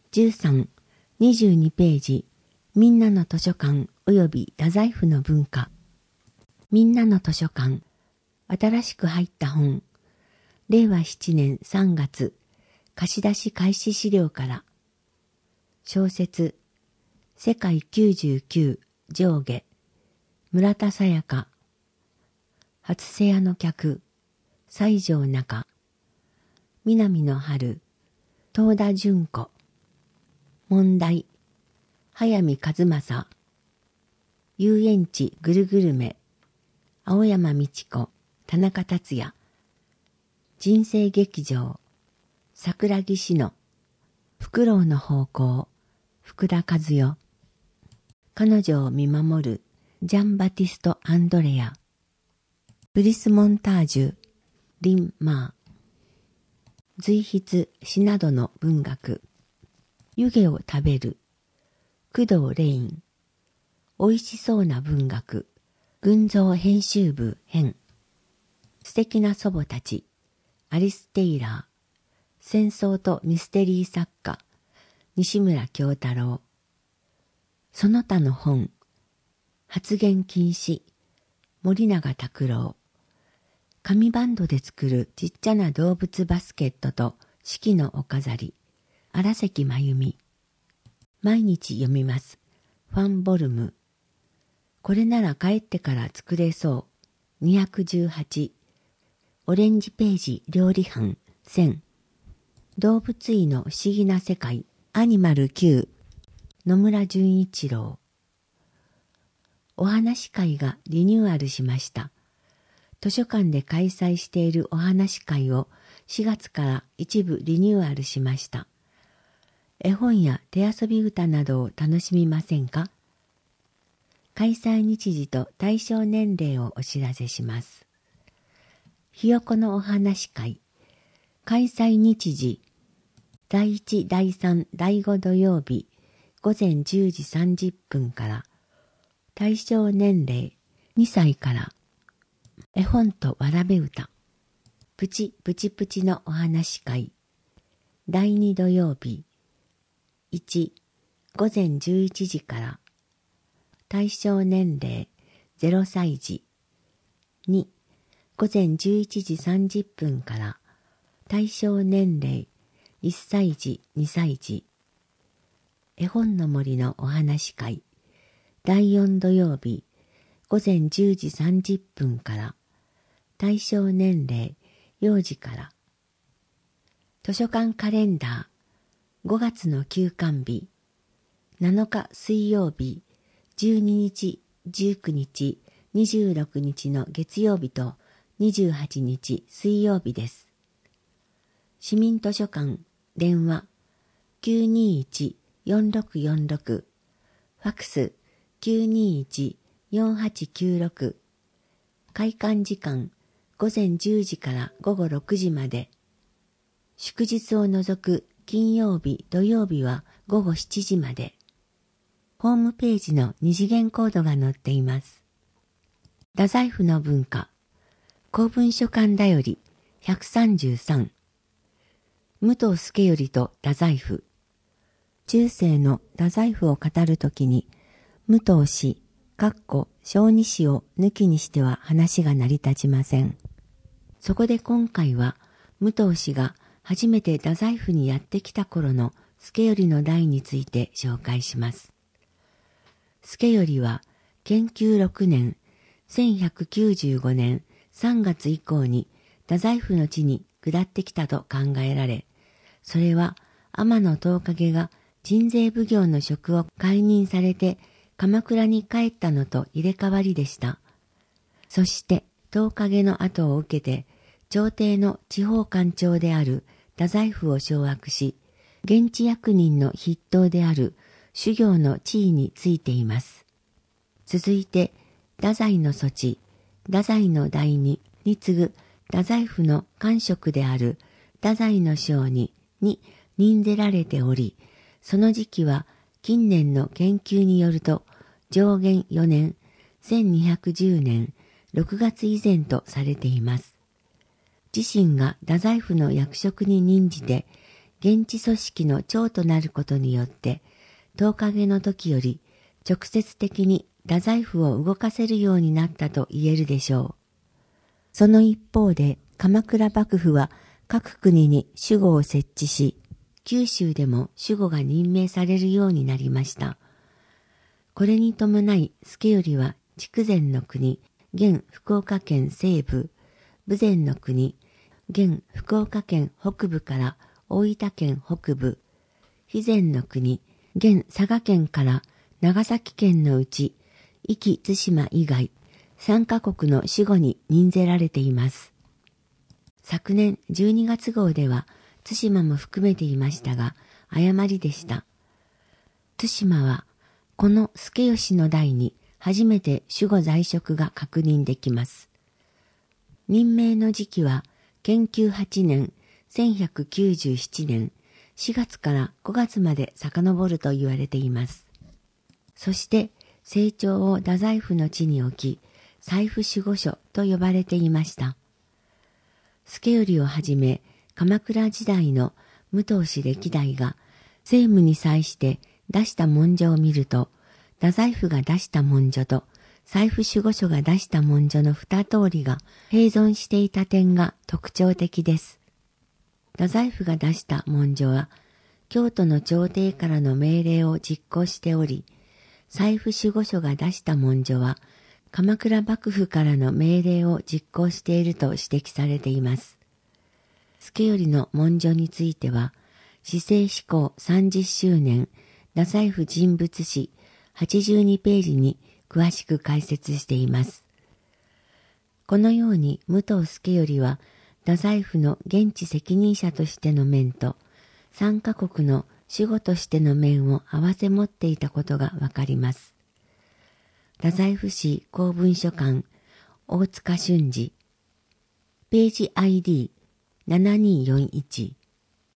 13、22ページ、みんなの図書館及び太宰府の文化。みんなの図書館、新しく入った本、令和7年3月、貸出開始資料から。小説、世界99上下、村田沙耶香。初瀬屋の客、西条中。南の春、東田順子。問題、早見和正。遊園地ぐるぐるめ、青山美智子、田中達也。人生劇場、桜木志乃。フクロウの方向、福田和代。彼女を見守る、ジャンバティスト・アンドレア。ブリスモンタージュ、リン・マー。随筆詩などの文学。湯気を食べる、工藤レイン。おいしそうな文学、群像編集部編。素敵な祖母たち、アリス・テイラー。戦争とミステリー作家、西村京太郎。その他の本、発言禁止、森永卓郎。紙バンドで作るちっちゃな動物バスケットと四季のお飾り、荒関真由美。毎日読みます。ファンボルム。これなら帰ってから作れそう。218。オレンジページ料理班1000。動物医の不思議な世界アニマル9。野村純一郎。お話会がリニューアルしました。図書館で開催しているお話会を4月から一部リニューアルしました。絵本や手遊び歌などを楽しみませんか？開催日時と対象年齢をお知らせします。ひよこのお話会。開催日時。第1、第3、第5土曜日午前10時30分から。対象年齢2歳から。絵本とわらべ歌。プチプチプチのお話会。第2土曜日。1、午前11時から。対象年齢0歳児。2、午前11時30分から。対象年齢1歳児、2歳児。絵本の森のお話会。第4土曜日。午前10時30分から。対象年齢幼児から。図書館カレンダー5月の休館日7日水曜日12日19日26日の月曜日と28日水曜日です。市民図書館電話 921-4646 ファクス 921-4896 開館時間午前10時から午後6時まで。祝日を除く金曜日、土曜日は午後7時まで。ホームページの二次元コードが載っています。太宰府の文化。公文書館だより133。武藤助頼と太宰府。中世の太宰府を語るときに、武藤氏、小児氏を抜きにしては話が成り立ちません。そこで今回は、武藤氏が初めて太宰府にやってきた頃の助頼の代について紹介します。助頼は、建久6年、1195年3月以降に太宰府の地に下ってきたと考えられ、それは天野東景が鎮西奉行の職を解任されて鎌倉に帰ったのと入れ替わりでした。そして東景の後を受けて朝廷の地方官庁である太宰府を掌握し、現地役人の筆頭である主行の地位についています。続いて、太宰の措置、太宰の第二に次ぐ太宰府の官職である太宰の省に任ぜられており、その時期は近年の研究によると上元4年1210年6月以前とされています。自身が太宰府の役職に任じて現地組織の長となることによって、10日の時より直接的に太宰府を動かせるようになったと言えるでしょう。その一方で、鎌倉幕府は各国に守護を設置し、九州でも守護が任命されるようになりました。これに伴い、助頼は筑前の国、現福岡県西部、豊前の国、現福岡県北部から大分県北部、肥前の国、現佐賀県から長崎県のうち、壱岐対馬以外、3カ国の守護に任ぜられています。昨年12月号では、対馬も含めていましたが、誤りでした。対馬は、この助義の代に初めて守護在職が確認できます。任命の時期は、建久8年、1197年4月から5月まで遡ると言われています。そして、政庁を太宰府の地に置き、宰府守護所と呼ばれていました。助頼をはじめ、鎌倉時代の武藤氏歴代が政務に際して出した文書を見ると、太宰府が出した文書と宰府守護所が出した文書の二通りが併存していた点が特徴的です。太宰府が出した文書は、京都の朝廷からの命令を実行しており、宰府守護所が出した文書は、鎌倉幕府からの命令を実行していると指摘されています。助頼の文書については、市政施行30周年太宰府人物誌82ページに詳しく解説しています。このように武藤助頼は、太宰府の現地責任者としての面と、3カ国の守護としての面を併せ持っていたことがわかります。太宰府市公文書館大塚俊二ページ ID7241